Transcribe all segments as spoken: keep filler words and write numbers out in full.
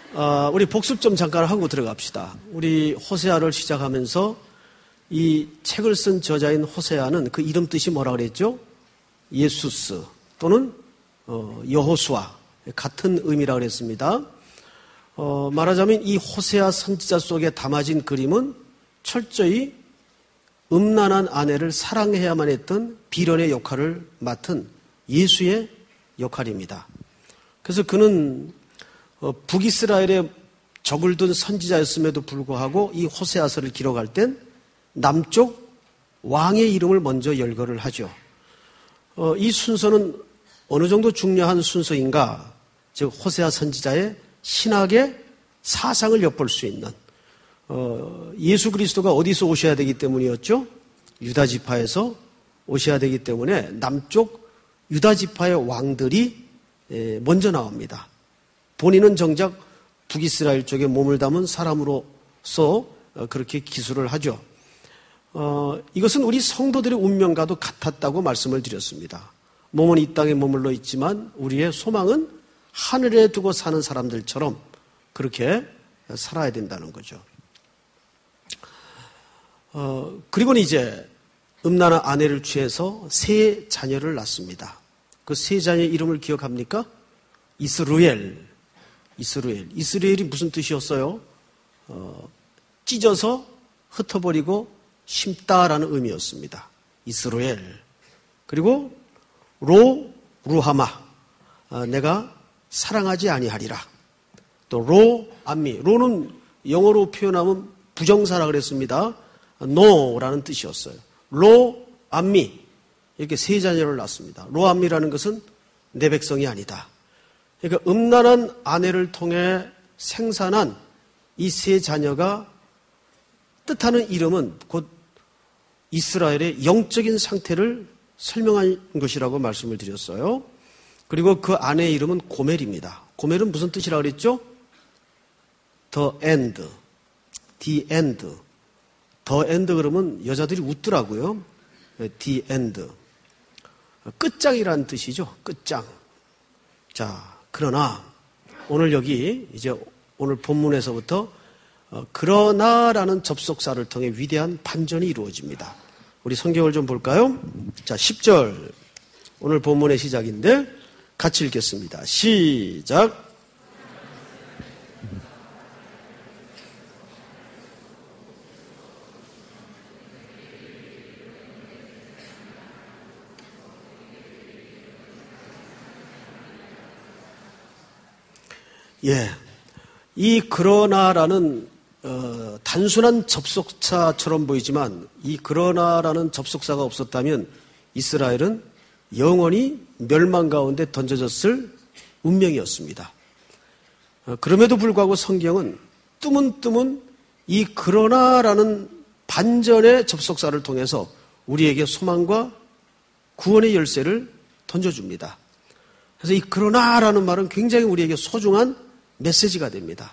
어, 우리 복습 좀 잠깐 하고 들어갑시다. 우리 호세아를 시작하면서 이 책을 쓴 저자인 호세아는 그 이름 뜻이 뭐라 그랬죠? 예수스 또는 어, 여호수아 같은 의미라 그랬습니다. 어, 말하자면 이 호세아 선지자 속에 담아진 그림은 철저히 음란한 아내를 사랑해야만 했던 비련의 역할을 맡은 예수의 역할입니다. 그래서 그는 북이스라엘에 적을 둔 선지자였음에도 불구하고 이 호세아서를 기록할 땐 남쪽 왕의 이름을 먼저 열거를 하죠. 이 순서는 어느 정도 중요한 순서인가? 즉 호세아 선지자의 신학의 사상을 엿볼 수 있는 어, 예수 그리스도가 어디서 오셔야 되기 때문이었죠? 유다 지파에서 오셔야 되기 때문에 남쪽 유다 지파의 왕들이 먼저 나옵니다. 본인은 정작 북이스라엘 쪽에 몸을 담은 사람으로서 그렇게 기술을 하죠. 어, 이것은 우리 성도들의 운명과도 같았다고 말씀을 드렸습니다. 몸은 이 땅에 머물러 있지만 우리의 소망은 하늘에 두고 사는 사람들처럼 그렇게 살아야 된다는 거죠. 어, 그리고는 이제 음란한 아내를 취해서 세 자녀를 낳습니다. 그 세 자녀의 이름을 기억합니까? 이스루엘. 이스루엘. 이스라엘이 무슨 뜻이었어요? 어, 찢어서 흩어버리고 심다라는 의미였습니다. 이스루엘. 그리고 로 루하마. 어, 내가 사랑하지 아니하리라. 또 로 암미. 로는 영어로 표현하면 부정사라 그랬습니다. no라는 뜻이었어요. 로 암미. 이렇게 세 자녀를 낳습니다. 로 암미라는 것은 내 백성이 아니다. 그러니까 음란한 아내를 통해 생산한 이 세 자녀가 뜻하는 이름은 곧 이스라엘의 영적인 상태를 설명한 것이라고 말씀을 드렸어요. 그리고 그 아내의 이름은 고멜입니다. 고멜은 무슨 뜻이라고 그랬죠? The end. The end. The end 그러면 여자들이 웃더라고요. The end. 끝장이라는 뜻이죠. 끝장. 자, 그러나 오늘 여기 이제 오늘 본문에서부터 그러나라는 접속사를 통해 위대한 반전이 이루어집니다. 우리 성경을 좀 볼까요? 자, 십 절. 오늘 본문의 시작인데 같이 읽겠습니다. 시작. 예, 이 그러나라는 어, 단순한 접속사처럼 보이지만 이 그러나라는 접속사가 없었다면 이스라엘은 영원히 멸망 가운데 던져졌을 운명이었습니다. 어, 그럼에도 불구하고 성경은 뜨문뜨문 이 그러나라는 반전의 접속사를 통해서 우리에게 소망과 구원의 열쇠를 던져줍니다. 그래서 이 그러나라는 말은 굉장히 우리에게 소중한 메시지가 됩니다.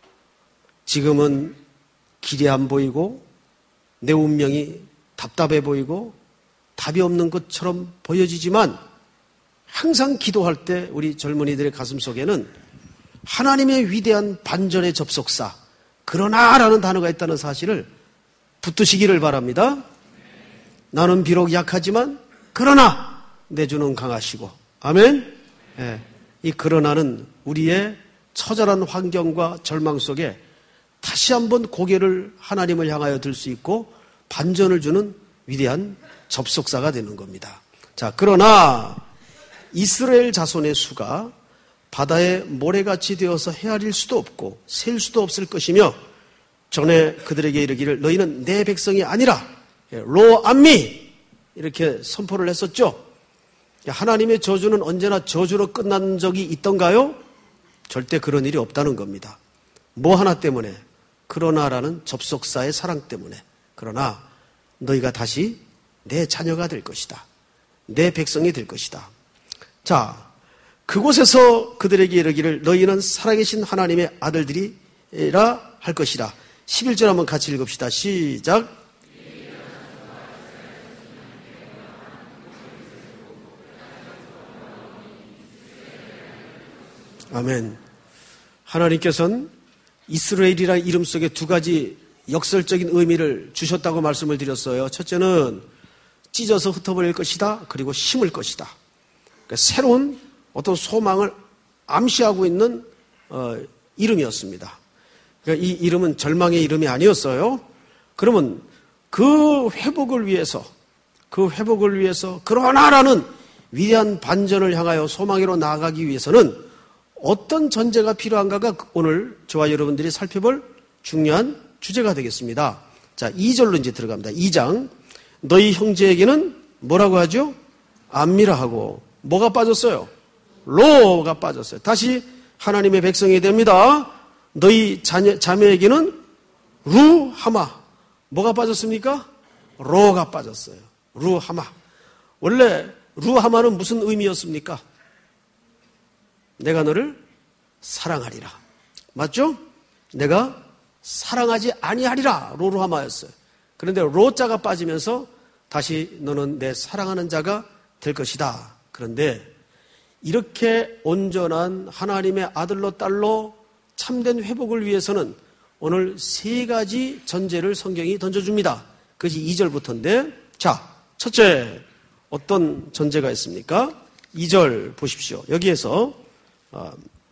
지금은 길이 안 보이고 내 운명이 답답해 보이고 답이 없는 것처럼 보여지지만 항상 기도할 때 우리 젊은이들의 가슴 속에는 하나님의 위대한 반전의 접속사 그러나라는 단어가 있다는 사실을 붙드시기를 바랍니다. 나는 비록 약하지만 그러나 내 주는 강하시고 아멘. 네. 이 그러나는 우리의 처절한 환경과 절망 속에 다시 한번 고개를 하나님을 향하여 들 수 있고 반전을 주는 위대한 접속사가 되는 겁니다. 자, 그러나 이스라엘 자손의 수가 바다의 모래같이 되어서 헤아릴 수도 없고 셀 수도 없을 것이며 전에 그들에게 이르기를 너희는 내 백성이 아니라 로 암미 이렇게 선포를 했었죠. 하나님의 저주는 언제나 저주로 끝난 적이 있던가요? 절대 그런 일이 없다는 겁니다. 뭐 하나 때문에? 그러나라는 접속사의 사랑 때문에. 그러나 너희가 다시 내 자녀가 될 것이다. 내 백성이 될 것이다. 자, 그곳에서 그들에게 이르기를 너희는 살아계신 하나님의 아들들이라 할 것이다. 십일 절 한번 같이 읽읍시다. 시작. 아멘. 하나님께서는 이스라엘이라는 이름 속에 두 가지 역설적인 의미를 주셨다고 말씀을 드렸어요. 첫째는 찢어서 흩어버릴 것이다. 그리고 심을 것이다. 그러니까 새로운 어떤 소망을 암시하고 있는 어, 이름이었습니다. 그러니까 이 이름은 절망의 이름이 아니었어요. 그러면 그 회복을 위해서 그 회복을 위해서 그러나라는 위대한 반전을 향하여 소망으로 나아가기 위해서는 어떤 전제가 필요한가가 오늘 저와 여러분들이 살펴볼 중요한 주제가 되겠습니다. 자, 이 절로 이제 들어갑니다. 이 장. 너희 형제에게는 뭐라고 하죠? 안미라 하고. 뭐가 빠졌어요? 로가 빠졌어요. 다시 하나님의 백성이 됩니다. 너희 자녀, 자매에게는 루하마. 뭐가 빠졌습니까? 로가 빠졌어요. 루하마. 원래 루하마는 무슨 의미였습니까? 내가 너를 사랑하리라. 맞죠? 내가 사랑하지 아니하리라. 로루하마였어요. 그런데 로자가 빠지면서 다시 너는 내 사랑하는 자가 될 것이다. 그런데 이렇게 온전한 하나님의 아들로 딸로 참된 회복을 위해서는 오늘 세 가지 전제를 성경이 던져줍니다. 그것이 이 절부터인데, 자, 첫째 어떤 전제가 있습니까? 이 절 보십시오. 여기에서 어,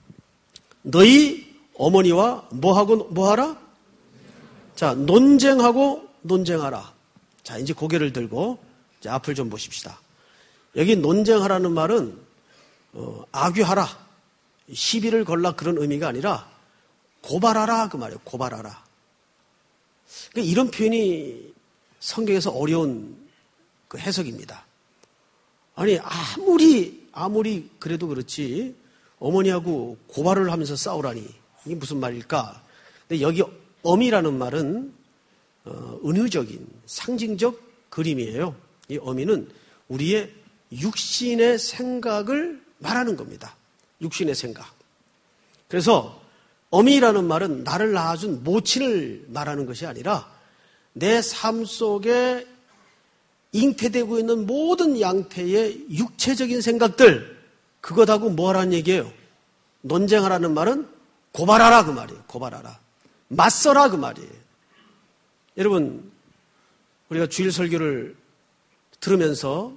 너희 어머니와 뭐하고 뭐하라? 자, 논쟁하고 논쟁하라. 자, 이제 고개를 들고 이제 앞을 좀 보십시다. 여기 논쟁하라는 말은 어, 악유하라, 시비를 걸라 그런 의미가 아니라 고발하라 그 말이에요. 고발하라. 그러니까 이런 표현이 성경에서 어려운 그 해석입니다. 아니 아무리 아무리 그래도 그렇지 어머니하고 고발을 하면서 싸우라니 이게 무슨 말일까? 근데 여기 어미라는 말은 어, 은유적인 상징적 그림이에요. 이 어미는 우리의 육신의 생각을 말하는 겁니다. 육신의 생각. 그래서 어미라는 말은 나를 낳아준 모친을 말하는 것이 아니라 내 삶 속에 잉태되고 있는 모든 양태의 육체적인 생각들, 그것하고 뭐 하라는 얘기예요? 논쟁하라는 말은 고발하라 그 말이에요. 고발하라. 맞서라 그 말이에요. 여러분, 우리가 주일 설교를 들으면서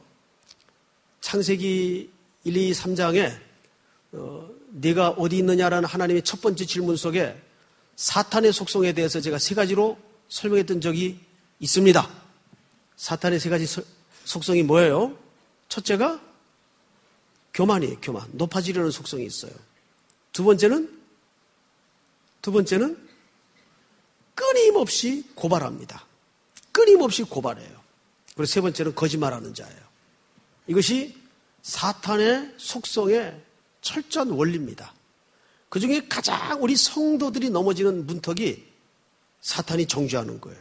창세기 일, 이, 삼 장에 어, 네가 어디 있느냐라는 하나님의 첫 번째 질문 속에 사탄의 속성에 대해서 제가 세 가지로 설명했던 적이 있습니다. 사탄의 세 가지 속성이 뭐예요? 첫째가 교만이에요. 교만. 높아지려는 속성이 있어요. 두 번째는 두 번째는 끊임없이 고발합니다. 끊임없이 고발해요. 그리고 세 번째는 거짓말하는 자예요. 이것이 사탄의 속성의 철저한 원리입니다. 그중에 가장 우리 성도들이 넘어지는 문턱이 사탄이 정죄하는 거예요.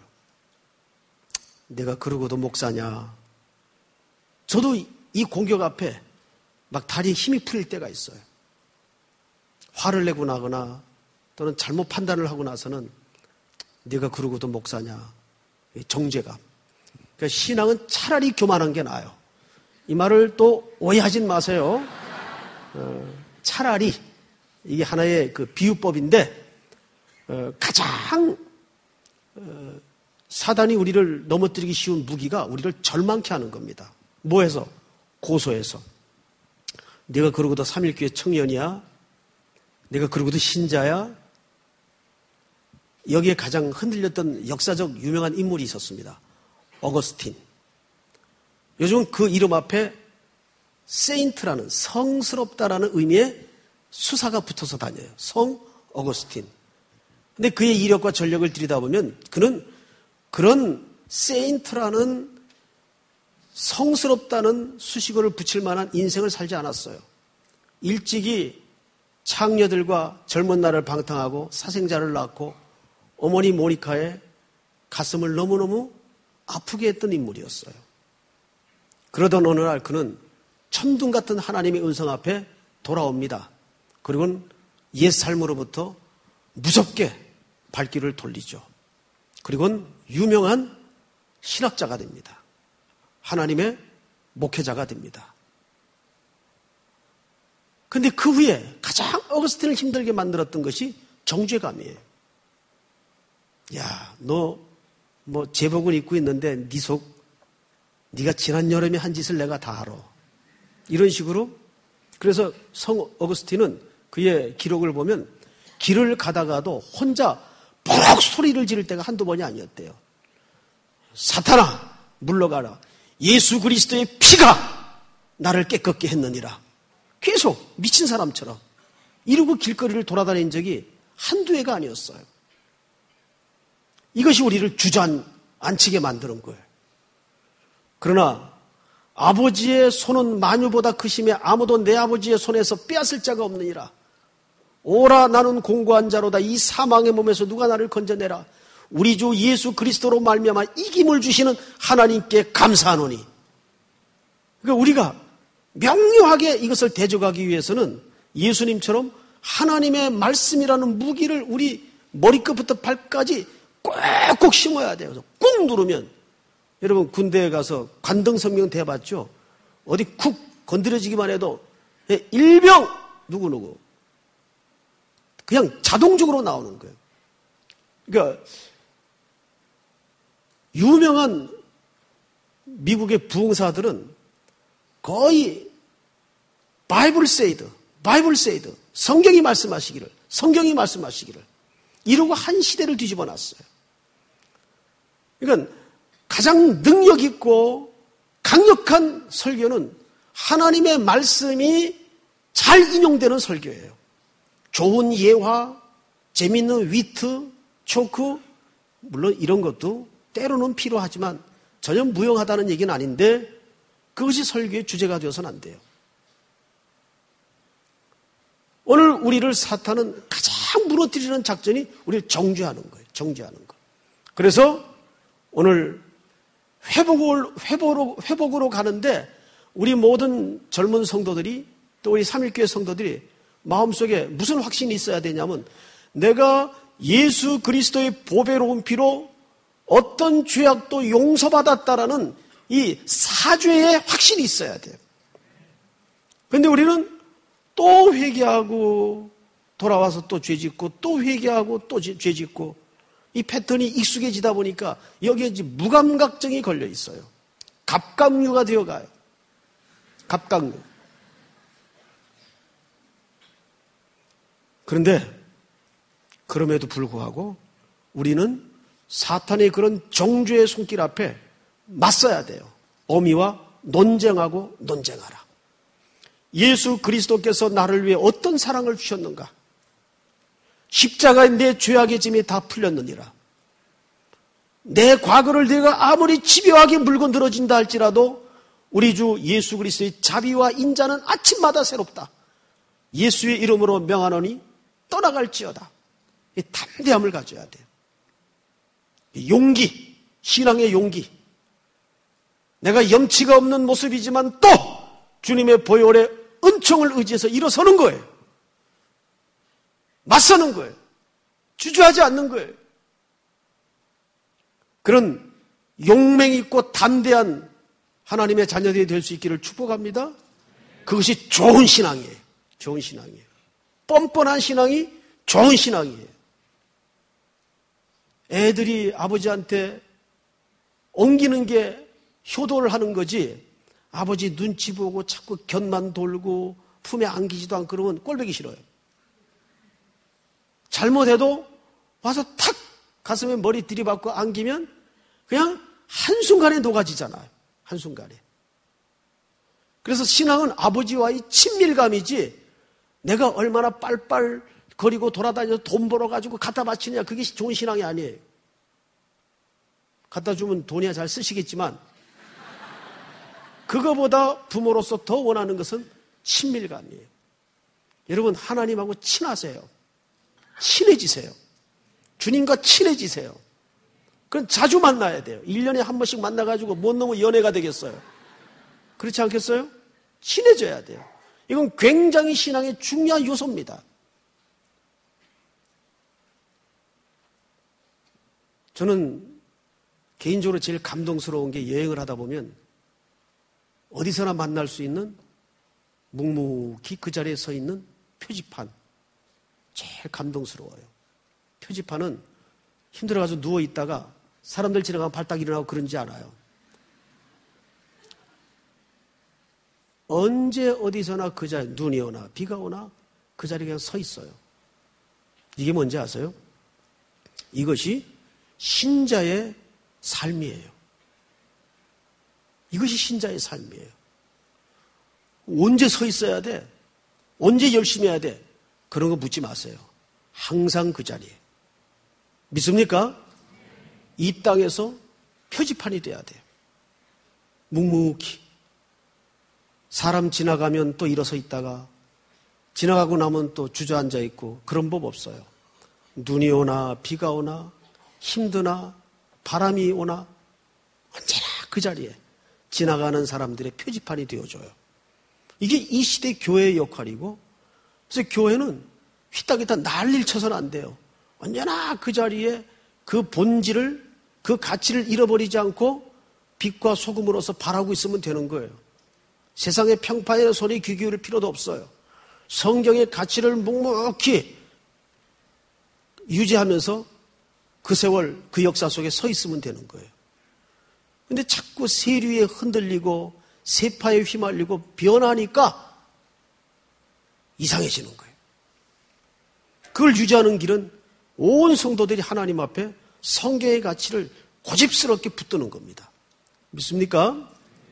내가 그러고도 목사냐. 저도 이 공격 앞에 막 다리에 힘이 풀릴 때가 있어요. 화를 내고 나거나 또는 잘못 판단을 하고 나서는 네가 그러고도 목사냐. 정죄감. 그러니까 신앙은 차라리 교만한 게 나아요. 이 말을 또 오해하진 마세요. 어, 차라리 이게 하나의 그 비유법인데 어, 가장 어, 사단이 우리를 넘어뜨리기 쉬운 무기가 우리를 절망케 하는 겁니다. 뭐해서? 고소해서. 네가 그러고도 삼일교회 청년이야? 네가 그러고도 신자야? 여기에 가장 흔들렸던 역사적 유명한 인물이 있었습니다. 어거스틴. 요즘은 그 이름 앞에 세인트라는 성스럽다라는 의미의 수사가 붙어서 다녀요. 성 어거스틴. 근데 그의 이력과 전력을 들여다보면 그는 그런 세인트라는 성스럽다는 수식어를 붙일 만한 인생을 살지 않았어요. 일찍이 창녀들과 젊은 날을 방탕하고 사생자를 낳고 어머니 모니카의 가슴을 너무너무 아프게 했던 인물이었어요. 그러던 어느 날 그는 천둥 같은 하나님의 은성 앞에 돌아옵니다. 그리고는 옛 삶으로부터 무섭게 발길을 돌리죠. 그리고는 유명한 신학자가 됩니다. 하나님의 목회자가 됩니다. 근데 그 후에 가장 어거스틴을 힘들게 만들었던 것이 정죄감이에요. 야, 너 뭐 제복을 입고 있는데 네 속, 네가 지난 여름에 한 짓을 내가 다 알아. 이런 식으로. 그래서 성 어거스틴은 그의 기록을 보면 길을 가다가도 혼자 푹 소리를 지를 때가 한두 번이 아니었대요. 사탄아, 물러가라. 예수 그리스도의 피가 나를 깨끗게 했느니라. 계속 미친 사람처럼 이러고 길거리를 돌아다닌 적이 한두 해가 아니었어요. 이것이 우리를 주저앉히게 만드는 거예요. 그러나 아버지의 손은 만유보다 크심에 아무도 내 아버지의 손에서 빼앗을 자가 없느니라. 오라, 나는 공고한 자로다. 이 사망의 몸에서 누가 나를 건져내라. 우리 주 예수 그리스도로 말미암아 이김을 주시는 하나님께 감사하노니. 그러니까 우리가 명료하게 이것을 대적하기 위해서는 예수님처럼 하나님의 말씀이라는 무기를 우리 머리끝부터 발까지 꼭꼭 심어야 돼요. 꾹 누르면, 여러분 군대에 가서 관등성명 대봤죠? 어디 쿡 건드려지기만 해도 일병 누구누구 그냥 자동적으로 나오는 거예요. 그러니까 유명한 미국의 부흥사들은 거의 바이블 세이드, 바이블 세이드, 성경이 말씀하시기를, 성경이 말씀하시기를 이러고 한 시대를 뒤집어 놨어요. 그러니까 가장 능력 있고 강력한 설교는 하나님의 말씀이 잘 인용되는 설교예요. 좋은 예화, 재미있는 위트, 초크, 물론 이런 것도 때로는 필요하지만 전혀 무용하다는 얘기는 아닌데 그것이 설교의 주제가 되어서는 안 돼요. 오늘 우리를 사탄은 가장 무너뜨리는 작전이 우리를 정죄하는 거예요. 정죄하는 거. 그래서 오늘 회복을, 회복으로, 회복으로 가는데 우리 모든 젊은 성도들이 또 우리 삼일교회 성도들이 마음속에 무슨 확신이 있어야 되냐면 내가 예수 그리스도의 보배로운 피로 어떤 죄악도 용서받았다라는 이 사죄의 확신이 있어야 돼요. 그런데 우리는 또 회개하고 돌아와서 또 죄짓고 또 회개하고 또 죄짓고 이 패턴이 익숙해지다 보니까 여기에 이제 무감각증이 걸려 있어요. 갑각류가 되어가요. 갑각류. 그런데 그럼에도 불구하고 우리는 사탄의 그런 정죄의 손길 앞에 맞서야 돼요. 어미와 논쟁하고 논쟁하라. 예수 그리스도께서 나를 위해 어떤 사랑을 주셨는가? 십자가에 내 죄악의 짐이 다 풀렸느니라. 내 과거를 내가 아무리 집요하게 물고 늘어진다 할지라도 우리 주 예수 그리스도의 자비와 인자는 아침마다 새롭다. 예수의 이름으로 명하노니 떠나갈지어다. 이 담대함을 가져야 돼요. 용기, 신앙의 용기. 내가 염치가 없는 모습이지만 또 주님의 보혈의 은총을 의지해서 일어서는 거예요. 맞서는 거예요. 주저하지 않는 거예요. 그런 용맹 있고 담대한 하나님의 자녀들이 될 수 있기를 축복합니다. 그것이 좋은 신앙이에요. 좋은 신앙이에요. 뻔뻔한 신앙이 좋은 신앙이에요. 애들이 아버지한테 옮기는 게 효도를 하는 거지 아버지 눈치 보고 자꾸 견만 돌고 품에 안기지도 않고 그러면 꼴보기 싫어요. 잘못해도 와서 탁 가슴에 머리 들이받고 안기면 그냥 한순간에 녹아지잖아요. 한순간에. 그래서 신앙은 아버지와의 친밀감이지 내가 얼마나 빨빨 거리고 돌아다녀서 돈 벌어가지고 갖다 바치느냐 그게 좋은 신앙이 아니에요. 갖다 주면 돈이야 잘 쓰시겠지만 그거보다 부모로서 더 원하는 것은 친밀감이에요. 여러분 하나님하고 친하세요. 친해지세요. 주님과 친해지세요. 그건 자주 만나야 돼요. 일 년에 한 번씩 만나가지고 못 너무 연애가 되겠어요. 그렇지 않겠어요? 친해져야 돼요. 이건 굉장히 신앙의 중요한 요소입니다. 저는 개인적으로 제일 감동스러운 게 여행을 하다 보면 어디서나 만날 수 있는 묵묵히 그 자리에 서 있는 표지판. 제일 감동스러워요. 표지판은 힘들어가지고 누워있다가 사람들 지나가면 발딱 일어나고 그런지 않아요. 언제 어디서나 그 자리, 눈이 오나 비가 오나 그 자리에 그냥 서 있어요. 이게 뭔지 아세요? 이것이 신자의 삶이에요. 이것이 신자의 삶이에요. 언제 서 있어야 돼? 언제 열심히 해야 돼? 그런 거 묻지 마세요. 항상 그 자리에. 믿습니까? 이 땅에서 표지판이 돼야 돼요. 묵묵히. 사람 지나가면 또 일어서 있다가 지나가고 나면 또 주저앉아 있고 그런 법 없어요. 눈이 오나 비가 오나 힘드나 바람이 오나 언제나 그 자리에 지나가는 사람들의 표지판이 되어줘요. 이게 이 시대 교회의 역할이고, 그래서 교회는 휘딱휘딱 난리를 쳐서는 안 돼요. 언제나 그 자리에 그 본질을, 그 가치를 잃어버리지 않고 빛과 소금으로서 바라고 있으면 되는 거예요. 세상의 평판에 소리 귀 기울일 필요도 없어요. 성경의 가치를 묵묵히 유지하면서 그 세월, 그 역사 속에 서 있으면 되는 거예요. 근데 자꾸 세류에 흔들리고 세파에 휘말리고 변하니까 이상해지는 거예요. 그걸 유지하는 길은 온 성도들이 하나님 앞에 성경의 가치를 고집스럽게 붙드는 겁니다. 믿습니까?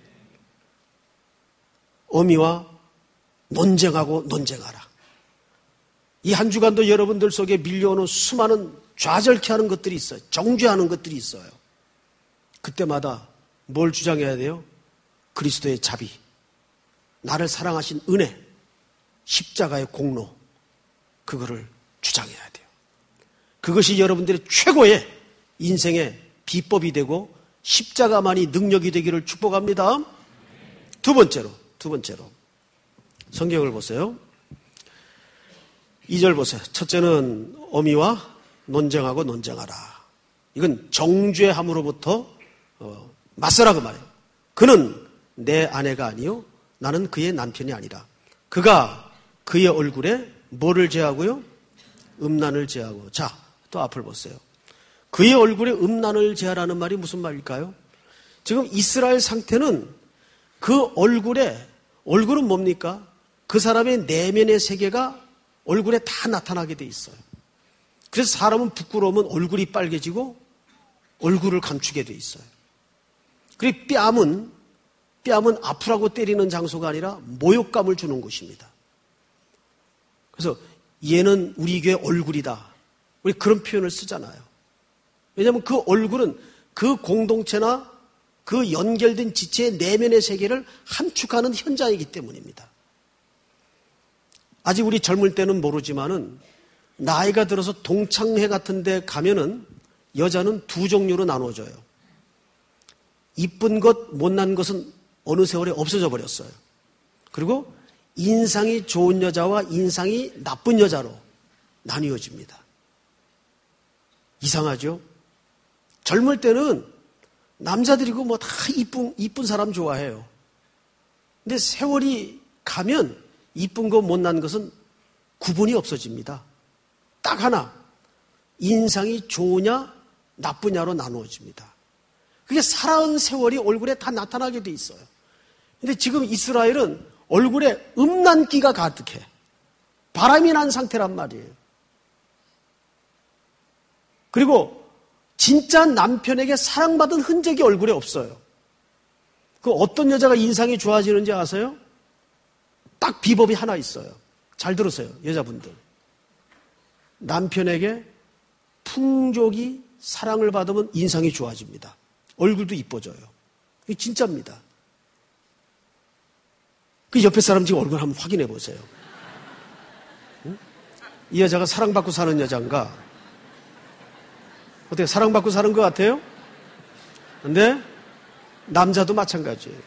어미와 논쟁하고 논쟁하라. 이 한 주간도 여러분들 속에 밀려오는 수많은 좌절케 하는 것들이 있어요. 정죄하는 것들이 있어요. 그때마다 뭘 주장해야 돼요? 그리스도의 자비, 나를 사랑하신 은혜, 십자가의 공로, 그거를 주장해야 돼요. 그것이 여러분들의 최고의 인생의 비법이 되고 십자가만이 능력이 되기를 축복합니다. 두 번째로, 두 번째로 성경을 보세요. 이 절 보세요. 첫째는 어미와 논쟁하고 논쟁하라. 이건 정죄함으로부터 어, 맞서라 그 말이에요. 그는 내 아내가 아니요 나는 그의 남편이 아니라. 그가 그의 얼굴에 뭐를 제하고요? 음란을 제하고. 자, 또 앞을 보세요. 그의 얼굴에 음란을 제하라는 말이 무슨 말일까요? 지금 이스라엘 상태는 그 얼굴에, 얼굴은 뭡니까? 그 사람의 내면의 세계가 얼굴에 다 나타나게 돼 있어요. 그래서 사람은 부끄러우면 얼굴이 빨개지고 얼굴을 감추게 돼 있어요. 그리고 뺨은, 뺨은 아프라고 때리는 장소가 아니라 모욕감을 주는 곳입니다. 그래서 얘는 우리 교회 얼굴이다. 우리 그런 표현을 쓰잖아요. 왜냐하면 그 얼굴은 그 공동체나 그 연결된 지체의 내면의 세계를 함축하는 현장이기 때문입니다. 아직 우리 젊을 때는 모르지만은 나이가 들어서 동창회 같은 데 가면은 여자는 두 종류로 나눠져요. 이쁜 것, 못난 것은 어느 세월에 없어져 버렸어요. 그리고 인상이 좋은 여자와 인상이 나쁜 여자로 나뉘어집니다. 이상하죠? 젊을 때는 남자들이고 뭐 다 이쁜, 이쁜 사람 좋아해요. 근데 세월이 가면 이쁜 것, 못난 것은 구분이 없어집니다. 딱 하나, 인상이 좋으냐, 나쁘냐로 나누어집니다. 그게 살아온 세월이 얼굴에 다 나타나게 돼 있어요. 근데 지금 이스라엘은 얼굴에 음란기가 가득해. 바람이 난 상태란 말이에요. 그리고 진짜 남편에게 사랑받은 흔적이 얼굴에 없어요. 그 어떤 여자가 인상이 좋아지는지 아세요? 딱 비법이 하나 있어요. 잘 들으세요, 여자분들. 남편에게 풍족이 사랑을 받으면 인상이 좋아집니다. 얼굴도 이뻐져요. 이게 진짜입니다. 그 옆에 사람 지금 얼굴 한번 확인해 보세요. 응? 이 여자가 사랑받고 사는 여자인가? 어떻게 사랑받고 사는 것 같아요? 근데 남자도 마찬가지예요.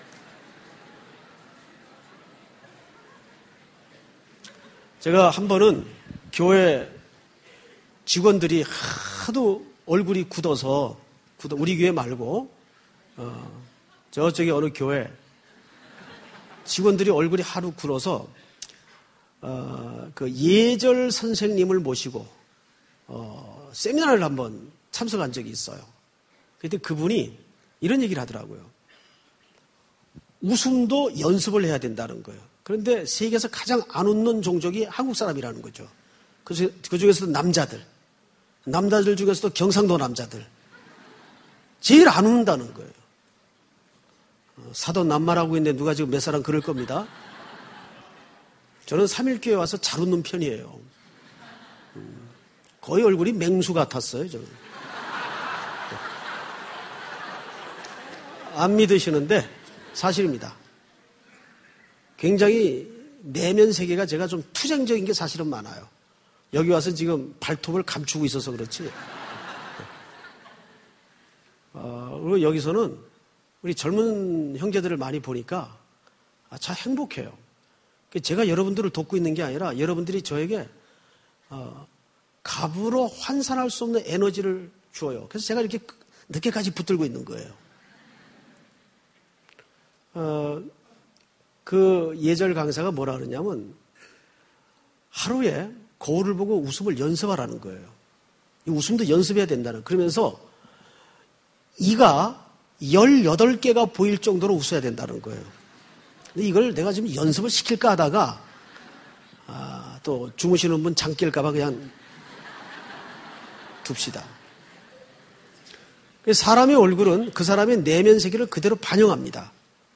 제가 한 번은 교회 직원들이 하도 얼굴이 굳어서, 굳어, 우리 교회 말고 어, 저쪽에 어느 교회 직원들이 얼굴이 하루 굴어서 어, 그 예절 선생님을 모시고 어, 세미나를 한번 참석한 적이 있어요. 그때 그분이 이런 얘기를 하더라고요. 웃음도 연습을 해야 된다는 거예요. 그런데 세계에서 가장 안 웃는 종족이 한국 사람이라는 거죠. 그, 그 중에서도 남자들. 남자들 중에서도 경상도 남자들. 제일 안 웃는다는 거예요. 사도 낱말하고 있는데 누가 지금 몇 사람 그럴 겁니다. 저는 삼일교회 와서 잘 웃는 편이에요. 거의 얼굴이 맹수 같았어요, 저는. 안 믿으시는데 사실입니다. 굉장히 내면 세계가 제가 좀 투쟁적인 게 사실은 많아요. 여기 와서 지금 발톱을 감추고 있어서 그렇지. 어, 그리고 여기서는 우리 젊은 형제들을 많이 보니까 참 행복해요. 제가 여러분들을 돕고 있는 게 아니라 여러분들이 저에게 어, 값으로 환산할 수 없는 에너지를 주어요. 그래서 제가 이렇게 늦게까지 붙들고 있는 거예요. 어, 그 예절 강사가 뭐라 그러냐면 하루에 거울을 보고 웃음을 연습하라는 거예요. 이 웃음도 연습해야 된다는. 그러면서 이가 열여덟 개가 보일 정도로 웃어야 된다는 거예요. 근데 이걸 내가 지금 연습을 시킬까 하다가 아, 또 주무시는 분 잠 깰까 봐 그냥 둡시다. 사람의 얼굴은 그 사람의 내면 세계를 그대로 반영합니다.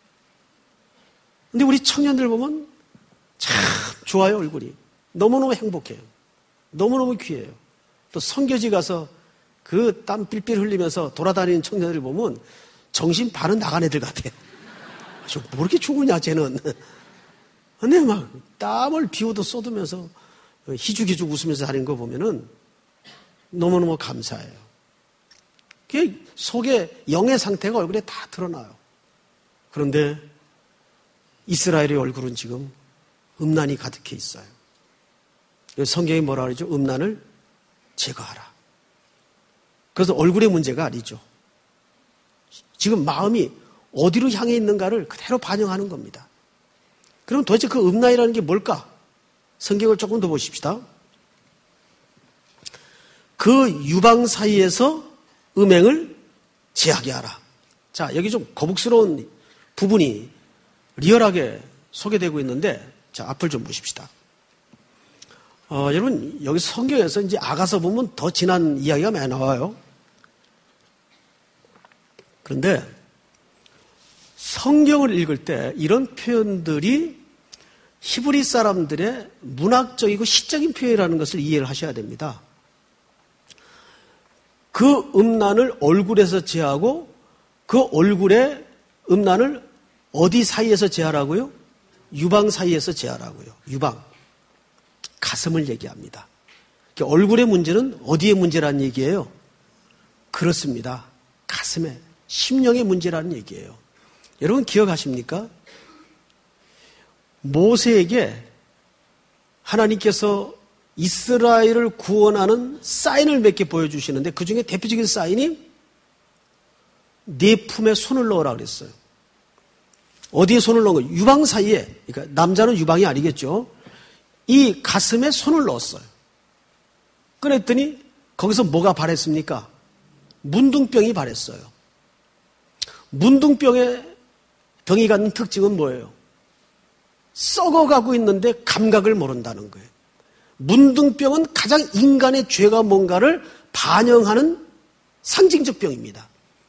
근데 우리 청년들 보면 참 좋아요, 얼굴이. 너무너무 행복해요. 너무너무 귀해요. 또 선교지 가서 그 땀 삘삘 흘리면서 돌아다니는 청년들 보면 정신 반은 나간 애들 같아요. 뭐 이렇게 죽으냐, 쟤는. 근데 막 땀을 비오도 쏟으면서 희죽희죽 웃으면서 하는 거 보면은 너무너무 감사해요. 그게 속에 영의 상태가 얼굴에 다 드러나요. 그런데 이스라엘의 얼굴은 지금 음란이 가득해 있어요. 성경이 뭐라 그러죠? 음란을 제거하라. 그래서 얼굴의 문제가 아니죠. 지금 마음이 어디로 향해 있는가를 그대로 반영하는 겁니다. 그럼 도대체 그 음란이라는 게 뭘까? 성경을 조금 더 보십시다. 그 유방 사이에서 음행을 제하게 하라. 자, 여기 좀 거북스러운 부분이 리얼하게 소개되고 있는데, 자, 앞을 좀 보십시다. 어, 여러분, 여기 성경에서 이제 아가서 보면 더 진한 이야기가 많이 나와요. 그런데 성경을 읽을 때 이런 표현들이 히브리 사람들의 문학적이고 시적인 표현이라는 것을 이해를 하셔야 됩니다. 그 음란을 얼굴에서 제하고 그 얼굴의 음란을 어디 사이에서 제하라고요? 유방 사이에서 제하라고요. 유방. 가슴을 얘기합니다. 얼굴의 문제는 어디의 문제라는 얘기예요? 그렇습니다. 가슴의, 심령의 문제라는 얘기예요. 여러분 기억하십니까? 모세에게 하나님께서 이스라엘을 구원하는 사인을 몇 개 보여주시는데 그 중에 대표적인 사인이 네 품에 손을 넣으라 그랬어요. 어디에 손을 넣은 거예요? 유방 사이에. 그러니까 남자는 유방이 아니겠죠. 이 가슴에 손을 넣었어요. 그랬더니 거기서 뭐가 발했습니까? 문둥병이 발했어요. 문둥병의 병이 갖는 특징은 뭐예요? 썩어가고 있는데 감각을 모른다는 거예요. 문둥병은 가장 인간의 죄가 뭔가를 반영하는 상징적 병입니다.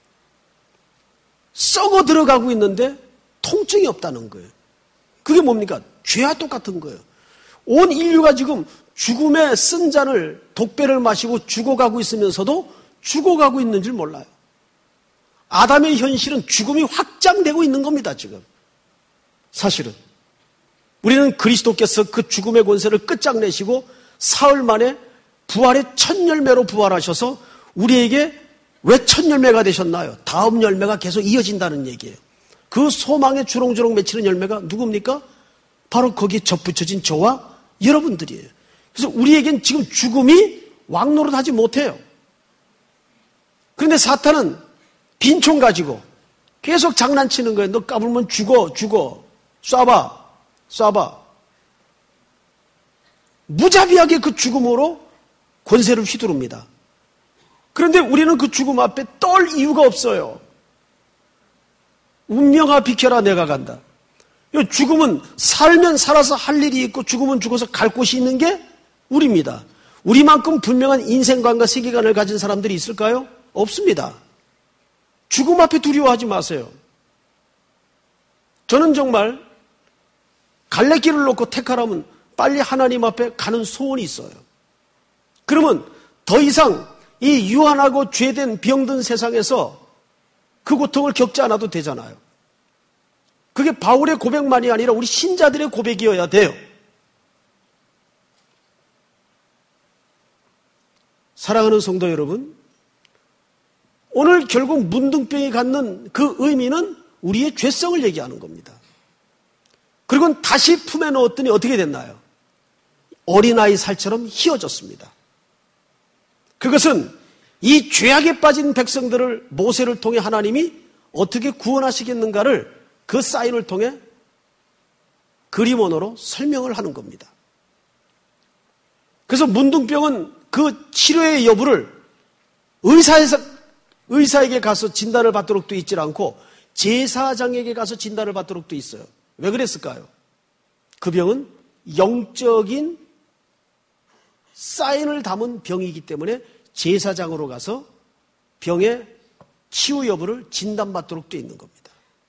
썩어 들어가고 있는데 통증이 없다는 거예요. 그게 뭡니까? 죄와 똑같은 거예요. 온 인류가 지금 죽음의 쓴 잔을 독배를 마시고 죽어가고 있으면서도 죽어가고 있는 줄 몰라요. 아담의 현실은 죽음이 확장되고 있는 겁니다, 지금. 사실은. 우리는 그리스도께서 그 죽음의 권세를 끝장내시고 사흘 만에 부활의 첫 열매로 부활하셔서 우리에게 왜 첫 열매가 되셨나요? 다음 열매가 계속 이어진다는 얘기예요. 그 소망에 주렁주렁 맺히는 열매가 누굽니까? 바로 거기에 접붙여진 저와 여러분들이에요. 그래서 우리에겐 지금 죽음이 왕노릇하지 못해요. 그런데 사탄은 빈총 가지고 계속 장난치는 거예요. 너 까불면 죽어, 죽어. 쏴봐, 쏴봐. 무자비하게 그 죽음으로 권세를 휘두릅니다. 그런데 우리는 그 죽음 앞에 떨 이유가 없어요. 운명아 비켜라, 내가 간다. 죽음은 살면 살아서 할 일이 있고 죽으면 죽어서 갈 곳이 있는 게 우리입니다. 우리만큼 분명한 인생관과 세계관을 가진 사람들이 있을까요? 없습니다. 죽음 앞에 두려워하지 마세요. 저는 정말 갈래길을 놓고 택하라면 빨리 하나님 앞에 가는 소원이 있어요. 그러면 더 이상 이 유한하고 죄된 병든 세상에서 그 고통을 겪지 않아도 되잖아요. 그게 바울의 고백만이 아니라 우리 신자들의 고백이어야 돼요. 사랑하는 성도 여러분, 오늘 결국 문둥병이 갖는 그 의미는 우리의 죄성을 얘기하는 겁니다. 그리고 다시 품에 넣었더니 어떻게 됐나요? 어린아이 살처럼 휘어졌습니다. 그것은 이 죄악에 빠진 백성들을 모세를 통해 하나님이 어떻게 구원하시겠는가를 그 사인을 통해 그림 언어로 설명을 하는 겁니다. 그래서 문둥병은 그 치료의 여부를 의사에서, 의사에게 가서 진단을 받도록 돼 있지 않고 제사장에게 가서 진단을 받도록 돼 있어요. 왜 그랬을까요? 그 병은 영적인 사인을 담은 병이기 때문에 제사장으로 가서 병의 치유 여부를 진단받도록 돼 있는 겁니다.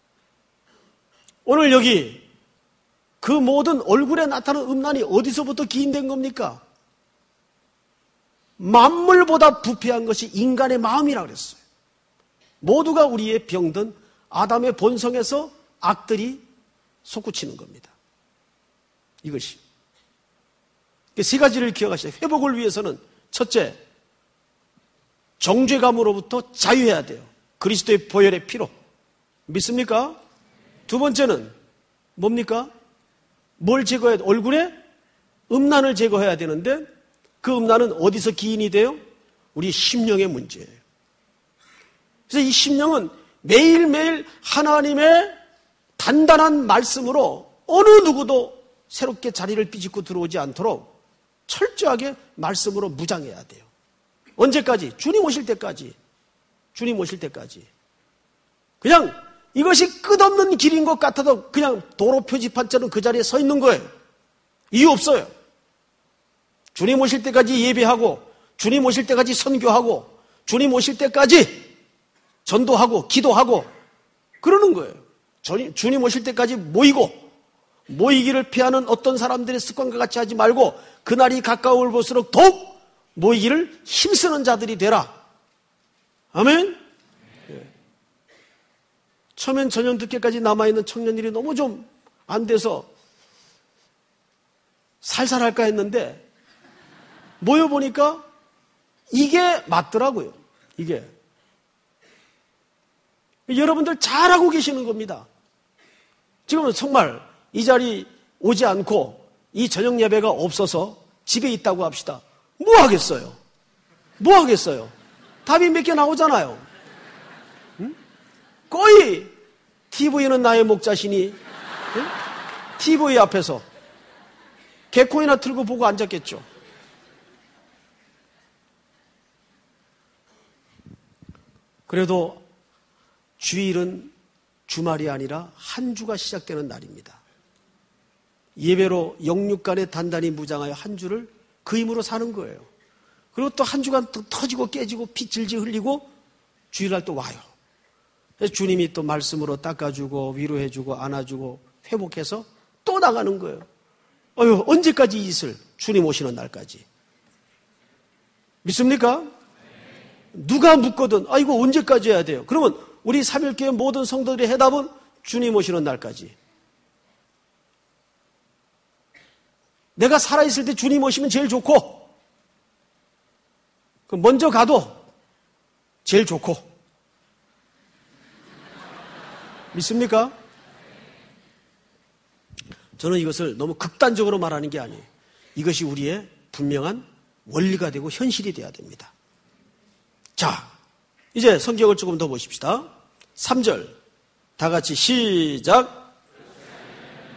오늘 여기 그 모든 얼굴에 나타나는 음란이 어디서부터 기인된 겁니까? 만물보다 부패한 것이 인간의 마음이라고 그랬어요. 모두가 우리의 병든 아담의 본성에서 악들이 솟구치는 겁니다. 이것이. 세 가지를 기억하셔야 돼요. 회복을 위해서는 첫째, 정죄감으로부터 자유해야 돼요. 그리스도의 보혈의 피로. 믿습니까? 두 번째는 뭡니까? 뭘 제거해야 돼? 얼굴에 음란을 제거해야 되는데 그 음란은 어디서 기인이 돼요? 우리 심령의 문제예요. 그래서 이 심령은 매일매일 하나님의 단단한 말씀으로 어느 누구도 새롭게 자리를 삐짓고 들어오지 않도록 철저하게 말씀으로 무장해야 돼요. 언제까지? 주님 오실 때까지. 주님 오실 때까지. 그냥 이것이 끝없는 길인 것 같아도 그냥 도로 표지판처럼 그 자리에 서 있는 거예요. 이유 없어요. 주님 오실 때까지 예배하고 주님 오실 때까지 선교하고 주님 오실 때까지 전도하고 기도하고 그러는 거예요. 주님 오실 때까지 모이고 모이기를 피하는 어떤 사람들의 습관과 같이 하지 말고 그날이 가까울 볼수록 더욱 모이기를 힘쓰는 자들이 되라. 아멘? 예. 처음엔 저녁 늦게까지 남아있는 청년들이 너무 좀 안 돼서 살살 할까 했는데 모여보니까 이게 맞더라고요. 이게. 여러분들 잘하고 계시는 겁니다. 지금은 정말 이 자리 오지 않고 이 저녁 예배가 없어서 집에 있다고 합시다. 뭐 하겠어요? 뭐 하겠어요? 답이 몇 개 나오잖아요. 응? 거의 티비는 나의 목자시니 응? 티비 앞에서 개콘이나 틀고 보고 앉았겠죠. 그래도 주일은 주말이 아니라 한 주가 시작되는 날입니다. 예배로 영육간에 단단히 무장하여 한 주를 그 힘으로 사는 거예요. 그리고 또 한 주간 또 터지고 깨지고 피 질질 흘리고 주일날 또 와요. 그래서 주님이 또 말씀으로 닦아주고 위로해주고 안아주고 회복해서 또 나가는 거예요. 어휴, 언제까지 이 짓을? 주님 오시는 날까지. 믿습니까? 누가 묻거든 아 이거 언제까지 해야 돼요? 그러면 우리 삼일교회 모든 성도들의 해답은 주님 오시는 날까지. 내가 살아있을 때 주님 오시면 제일 좋고 먼저 가도 제일 좋고. 믿습니까? 저는 이것을 너무 극단적으로 말하는 게 아니에요. 이것이 우리의 분명한 원리가 되고 현실이 돼야 됩니다. 자, 이제 성경을 조금 더 보십시다. 삼 절 다 같이 시작.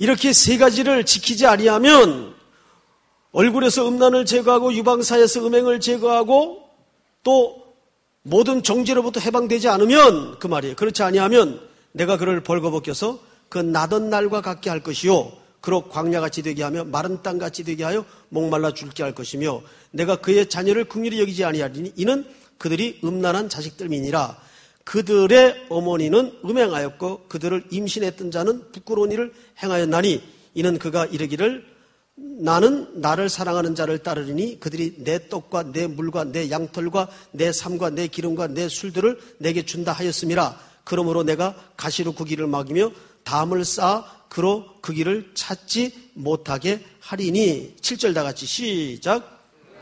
이렇게 세 가지를 지키지 아니하면 얼굴에서 음란을 제거하고 유방사에서 음행을 제거하고 또 모든 정죄로부터 해방되지 않으면 그 말이에요. 그렇지 아니하면 내가 그를 벌거벗겨서 그 나던 날과 같게 할 것이요 그로 광야같이 되게 하며 마른 땅같이 되게 하여 목말라 죽게 할 것이며 내가 그의 자녀를 긍휼히 여기지 아니하리니 이는 그들이 음란한 자식들이니라. 그들의 어머니는 음행하였고 그들을 임신했던 자는 부끄러운 일을 행하였나니 이는 그가 이르기를 나는 나를 사랑하는 자를 따르리니 그들이 내 떡과 내 물과 내 양털과 내 삶과 내 기름과 내 술들을 내게 준다 하였음이라. 그러므로 내가 가시로 그 길을 막이며 담을 쌓아 그로 그 길을 찾지 못하게 하리니. 칠 절 다 같이 시작.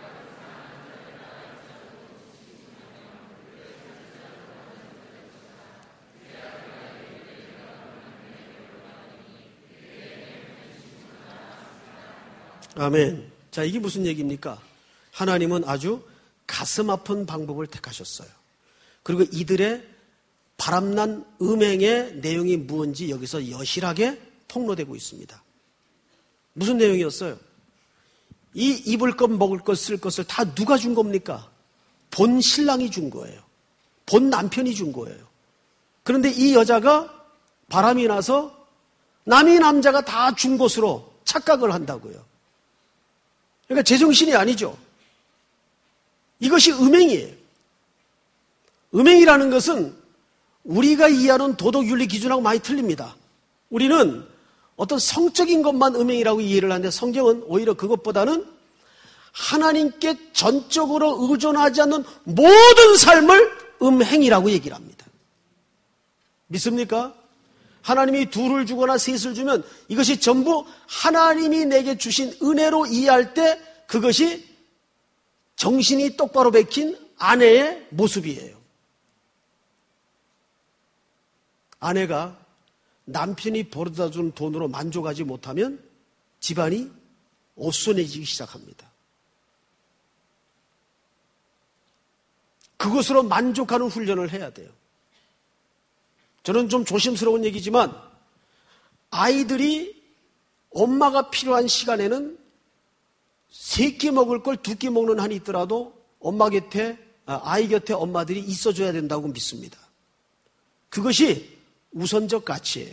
아멘. 자, 이게 무슨 얘기입니까? 하나님은 아주 가슴 아픈 방법을 택하셨어요. 그리고 이들의 바람난 음행의 내용이 무언지 여기서 여실하게 폭로되고 있습니다. 무슨 내용이었어요? 이 입을 것, 먹을 것, 쓸 것을 다 누가 준 겁니까? 본 신랑이 준 거예요. 본 남편이 준 거예요. 그런데 이 여자가 바람이 나서 남이 남자가 다 준 것으로 착각을 한다고요. 그러니까 제정신이 아니죠. 이것이 음행이에요. 음행이라는 것은 우리가 이해하는 도덕 윤리 기준하고 많이 틀립니다. 우리는 어떤 성적인 것만 음행이라고 이해를 하는데 성경은 오히려 그것보다는 하나님께 전적으로 의존하지 않는 모든 삶을 음행이라고 얘기를 합니다. 믿습니까? 하나님이 둘을 주거나 셋을 주면 이것이 전부 하나님이 내게 주신 은혜로 이해할 때 그것이 정신이 똑바로 박힌 아내의 모습이에요. 아내가 남편이 벌어다 준 돈으로 만족하지 못하면 집안이 오손해지기 시작합니다. 그것으로 만족하는 훈련을 해야 돼요. 저는 좀 조심스러운 얘기지만 아이들이 엄마가 필요한 시간에는 세 끼 먹을 걸 두 끼 먹는 한이 있더라도 엄마 곁에, 아이 곁에 엄마들이 있어줘야 된다고 믿습니다. 그것이 우선적 가치예요.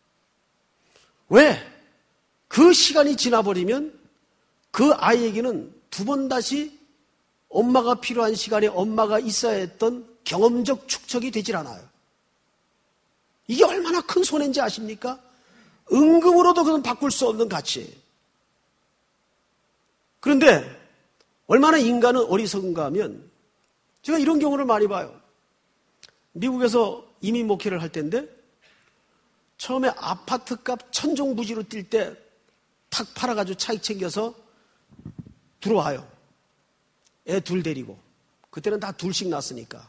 왜? 그 시간이 지나버리면 그 아이에게는 두 번 다시 엄마가 필요한 시간에 엄마가 있어야 했던 경험적 축적이 되질 않아요. 이게 얼마나 큰 손해인지 아십니까? 은금으로도 그건 바꿀 수 없는 가치예요. 그런데 얼마나 인간은 어리석은가 하면 제가 이런 경우를 많이 봐요. 미국에서 이민 목회를 할 때인데 처음에 아파트값 천정부지로 뛸 때 탁 팔아가지고 차익 챙겨서 들어와요. 애 둘 데리고. 그때는 다 둘씩 낳았으니까.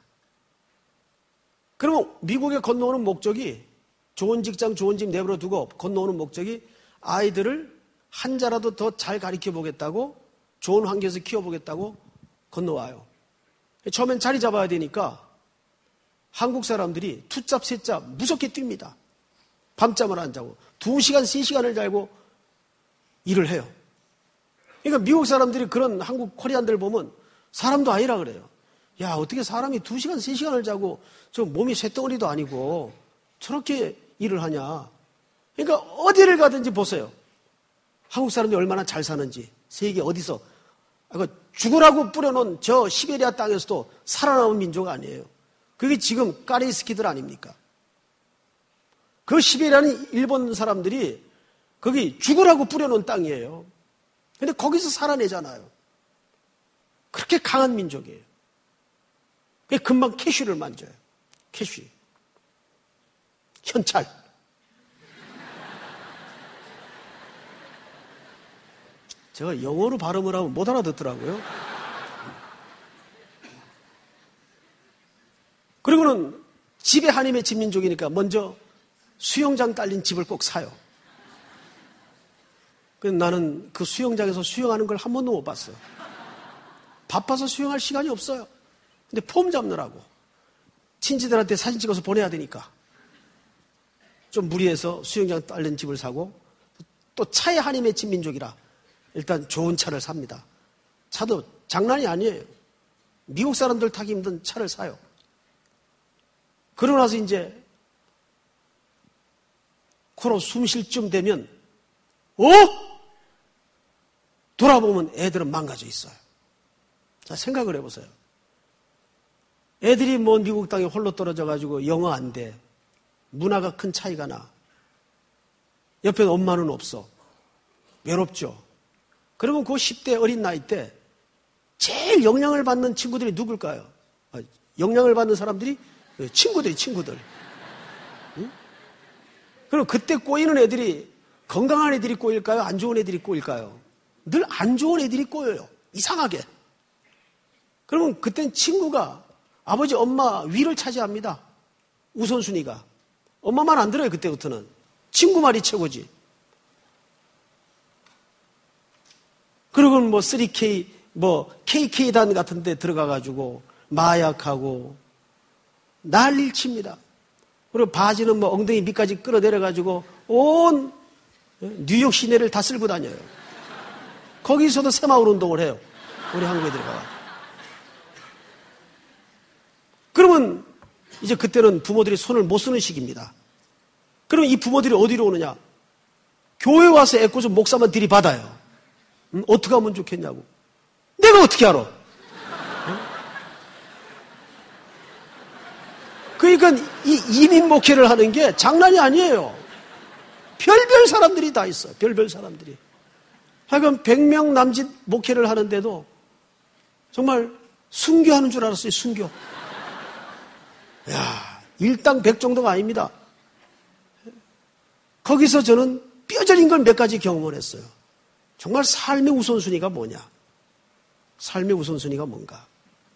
그러면 미국에 건너오는 목적이 좋은 직장, 좋은 집 내버려 두고 건너오는 목적이 아이들을 한 자라도 더 잘 가르쳐 보겠다고 좋은 환경에서 키워보겠다고 건너와요. 처음엔 자리 잡아야 되니까 한국 사람들이 투잡, 세잡 무섭게 뜁니다. 밤잠을 안 자고 두 시간, 세 시간을 자고 일을 해요. 그러니까 미국 사람들이 그런 한국 코리안들 보면 사람도 아니라 그래요. 야, 어떻게 사람이 두 시간, 세 시간을 자고 저 몸이 쇳덩어리도 아니고 저렇게 일을 하냐. 그러니까 어디를 가든지 보세요. 한국 사람들이 얼마나 잘 사는지 세계 어디서 죽으라고 뿌려놓은 저 시베리아 땅에서도 살아남은 민족 아니에요. 그게 지금 까레이스키들 아닙니까? 그 시베리아는 일본 사람들이 거기 죽으라고 뿌려놓은 땅이에요. 근데 거기서 살아내잖아요. 그렇게 강한 민족이에요. 그게 금방 캐슈를 만져요. 캐슈. 현찰. 제가 영어로 발음을 하면 못 알아듣더라고요. 그리고는 집에 한임의 집민족이니까 먼저 수영장 딸린 집을 꼭 사요. 그래서 나는 그 수영장에서 수영하는 걸 한 번도 못 봤어요. 바빠서 수영할 시간이 없어요. 근데 폼 잡느라고 친지들한테 사진 찍어서 보내야 되니까 좀 무리해서 수영장 딸린 집을 사고 또 차에 한이 맺힌 민족이라 일단 좋은 차를 삽니다. 차도 장난이 아니에요. 미국 사람들 타기 힘든 차를 사요. 그러고 나서 이제 코로 숨 쉴 쯤 되면 어? 돌아보면 애들은 망가져 있어요. 자, 생각을 해보세요. 애들이 뭐 미국 땅에 홀로 떨어져가지고 영어 안 돼. 문화가 큰 차이가 나. 옆에 엄마는 없어. 외롭죠. 그러면 그 십 대 어린 나이 때 제일 영향을 받는 친구들이 누굴까요? 영향을 받는 사람들이 친구들이 친구들. 응? 그럼 그때 꼬이는 애들이 건강한 애들이 꼬일까요? 안 좋은 애들이 꼬일까요? 늘 안 좋은 애들이 꼬여요. 이상하게. 그러면 그땐 친구가 아버지, 엄마 위를 차지합니다. 우선순위가. 엄마 말 안 들어요, 그때부터는. 친구 말이 최고지. 그리고 뭐 쓰리 케이, 뭐 케이케이단 같은 데 들어가가지고 마약하고 난리를 칩니다. 그리고 바지는 뭐 엉덩이 밑까지 끌어내려가지고 온 뉴욕 시내를 다 쓸고 다녀요. 거기서도 새마을 운동을 해요. 우리 한국에 들어가서. 그러면 이제 그때는 부모들이 손을 못 쓰는 시기입니다. 그럼 이 부모들이 어디로 오느냐? 교회 와서 애꿎은 목사만 들이받아요. 음, 어떻게 하면 좋겠냐고. 내가 어떻게 알아? 어? 그러니까 이 이민 목회를 하는 게 장난이 아니에요. 별별 사람들이 다 있어요. 별별 사람들이. 하여간 백 명 남짓 목회를 하는데도 정말 순교하는 줄 알았어요. 순교. 야, 일당 백 정도가 아닙니다. 거기서 저는 뼈저린 걸 몇 가지 경험을 했어요. 정말 삶의 우선순위가 뭐냐? 삶의 우선순위가 뭔가?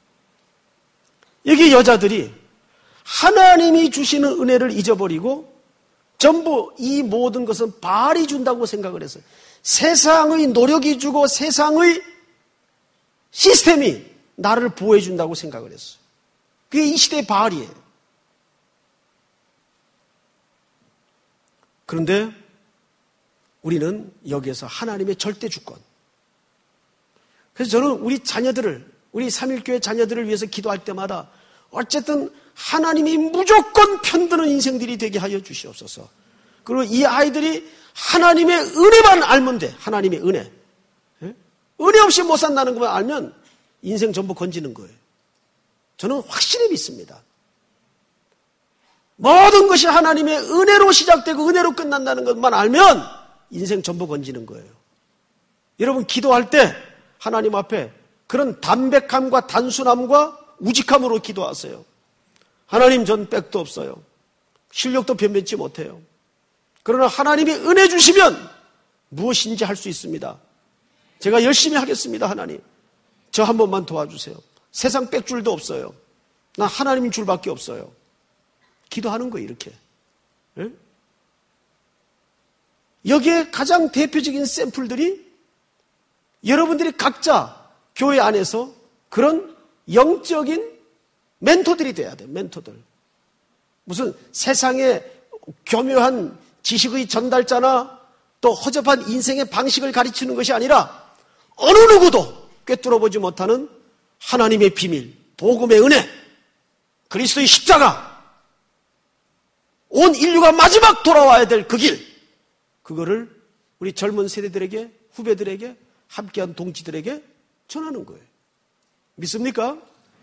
여기 여자들이 하나님이 주시는 은혜를 잊어버리고 전부 이 모든 것은 바알이 준다고 생각을 했어요. 세상의 노력이 주고 세상의 시스템이 나를 보호해 준다고 생각을 했어요. 그게 이 시대의 바알이에요. 그런데 우리는 여기에서 하나님의 절대 주권. 그래서 저는 우리 자녀들을, 우리 삼일교회 자녀들을 위해서 기도할 때마다 어쨌든 하나님이 무조건 편드는 인생들이 되게 하여 주시옵소서. 그리고 이 아이들이 하나님의 은혜만 알면 돼. 하나님의 은혜. 은혜 없이 못 산다는 것만 알면 인생 전부 건지는 거예요. 저는 확실히 믿습니다. 모든 것이 하나님의 은혜로 시작되고 은혜로 끝난다는 것만 알면 인생 전부 건지는 거예요. 여러분 기도할 때 하나님 앞에 그런 담백함과 단순함과 우직함으로 기도하세요. 하나님, 전 백도 없어요. 실력도 변변치 못해요. 그러나 하나님이 은혜 주시면 무엇인지 할 수 있습니다. 제가 열심히 하겠습니다. 하나님, 저 한 번만 도와주세요. 세상 빽줄도 없어요. 나 하나님 줄밖에 없어요. 기도하는 거예요. 이렇게. 네? 여기에 가장 대표적인 샘플들이 여러분들이 각자 교회 안에서 그런 영적인 멘토들이 돼야 돼요. 멘토들. 무슨 세상의 교묘한 지식의 전달자나 또 허접한 인생의 방식을 가르치는 것이 아니라 어느 누구도 꿰뚫어보지 못하는 하나님의 비밀, 복음의 은혜, 그리스도의 십자가, 온 인류가 마지막 돌아와야 될 그 길, 그거를 우리 젊은 세대들에게, 후배들에게, 함께한 동지들에게 전하는 거예요. 믿습니까?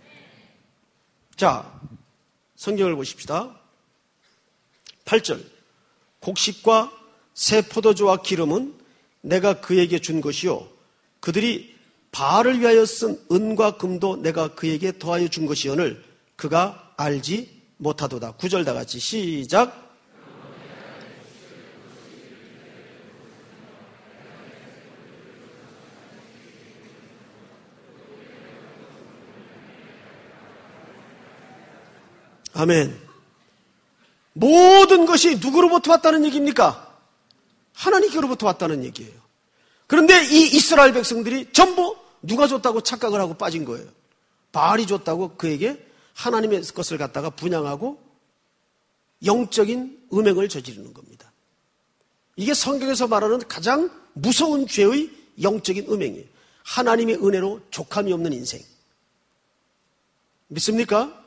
자, 성경을 보십시다. 팔 절. 곡식과 새 포도주와 기름은 내가 그에게 준 것이요 그들이 바알을 위하여 쓴 은과 금도 내가 그에게 더하여 준 것이오늘 그가 알지 못하도다. 구 절 다 같이 시작. 아멘. 모든 것이 누구로부터 왔다는 얘기입니까? 하나님께로부터 왔다는 얘기예요. 그런데 이 이스라엘 백성들이 전부 누가 줬다고 착각을 하고 빠진 거예요. 바알이 줬다고 그에게 하나님의 것을 갖다가 분양하고 영적인 음행을 저지르는 겁니다. 이게 성경에서 말하는 가장 무서운 죄의 영적인 음행이에요. 하나님의 은혜로 족함이 없는 인생. 믿습니까?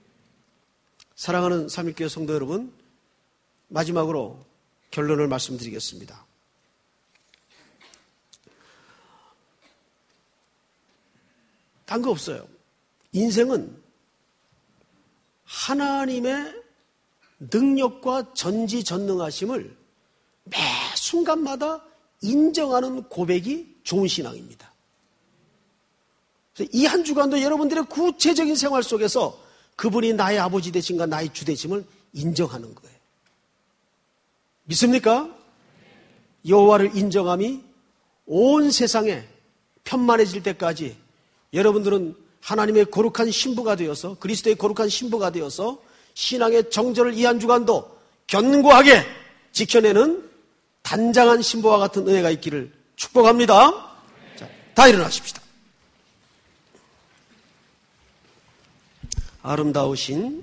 사랑하는 삼일교회 성도 여러분, 마지막으로 결론을 말씀드리겠습니다. 딴 거 없어요. 인생은 하나님의 능력과 전지전능하심을 매 순간마다 인정하는 고백이 좋은 신앙입니다. 이 한 주간도 여러분들의 구체적인 생활 속에서 그분이 나의 아버지 되심과 나의 주 되심을 인정하는 거예요. 믿습니까? 여호와를 인정함이 온 세상에 편만해질 때까지 여러분들은 하나님의 거룩한 신부가 되어서, 그리스도의 거룩한 신부가 되어서 신앙의 정절을 이 한 주간도 견고하게 지켜내는 단장한 신부와 같은 은혜가 있기를 축복합니다. 자, 다 일어나십시다. 아름다우신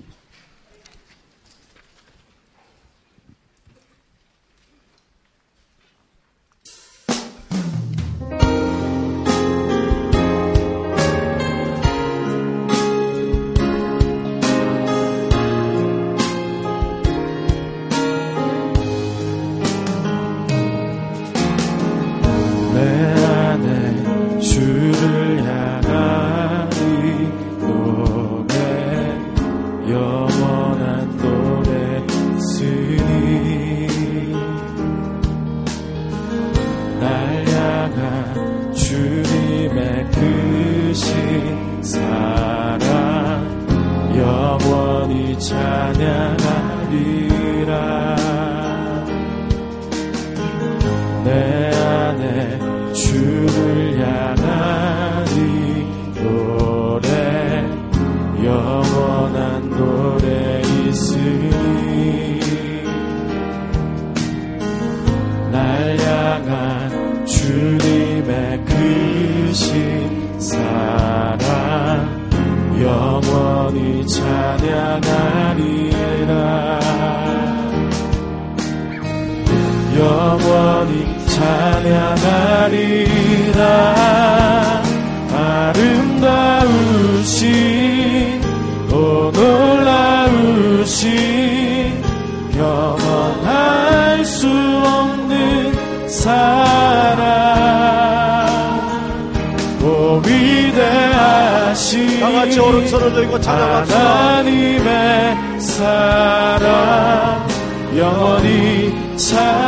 다같이 오른손을 들고 찬양합시다. 하나님의 사랑 영원히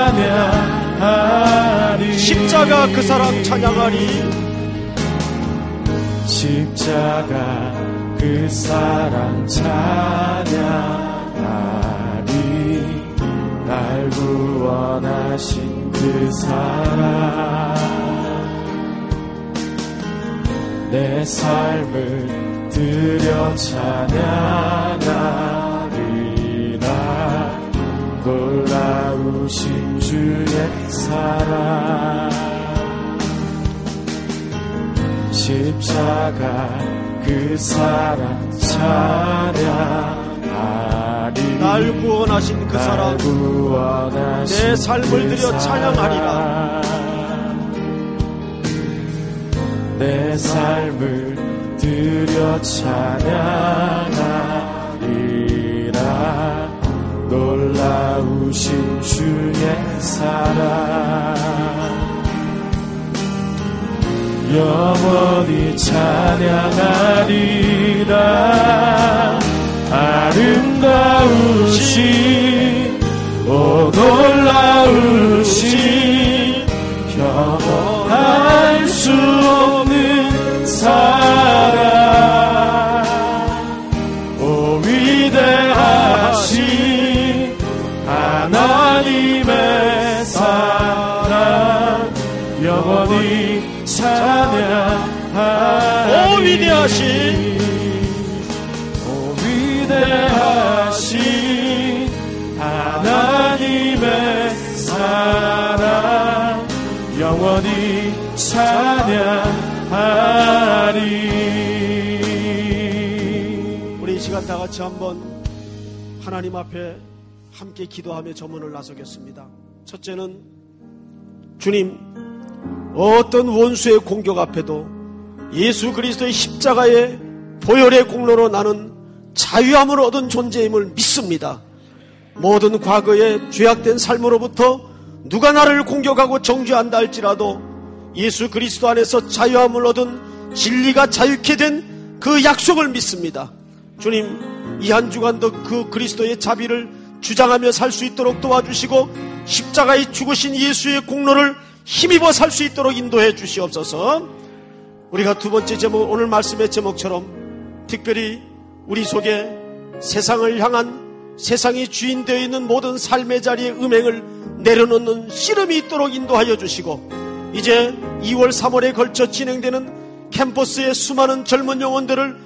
찬양하리. 십자가 그 사랑 찬양하리. 십자가 그 사랑 찬양하리. 날 구원하신 그 사랑 내 삶을 드려 찬양하리라. 놀라우신 주의 사랑 십자가 그 사랑 찬양하리. 날 구원하신 그 사랑 내 삶을 드려 찬양하리라. 내 삶을 드려 찬양하리라. 놀라우신 주의 사랑 영원히 찬양하리라. 아름다우신 오 놀라우신 경험할 수 없는 사랑 오 위대하신 하나님의 사랑 영원히 찬양하리. 오 위대하신 오 위대하신 하나님의 사랑 영원히 찬양하리. 우리 이 시간 다 같이 한번 하나님 앞에 함께 기도하며 저문을 나서겠습니다. 첫째는 주님, 어떤 원수의 공격 앞에도 예수 그리스도의 십자가의 보혈의 공로로 나는 자유함을 얻은 존재임을 믿습니다. 모든 과거의 죄악된 삶으로부터 누가 나를 공격하고 정죄한다 할지라도 예수 그리스도 안에서 자유함을 얻은 진리가 자유케 된 그 약속을 믿습니다. 주님, 이 한 주간도 그 그리스도의 자비를 주장하며 살 수 있도록 도와주시고 십자가에 죽으신 예수의 공로를 힘입어 살 수 있도록 인도해 주시옵소서. 우리가 두 번째 제목, 오늘 말씀의 제목처럼 특별히 우리 속에 세상을 향한, 세상이 주인 되어 있는 모든 삶의 자리에 음행을 내려놓는 씨름이 있도록 인도하여 주시고, 이제 이월 삼월에 걸쳐 진행되는 캠퍼스의 수많은 젊은 영혼들을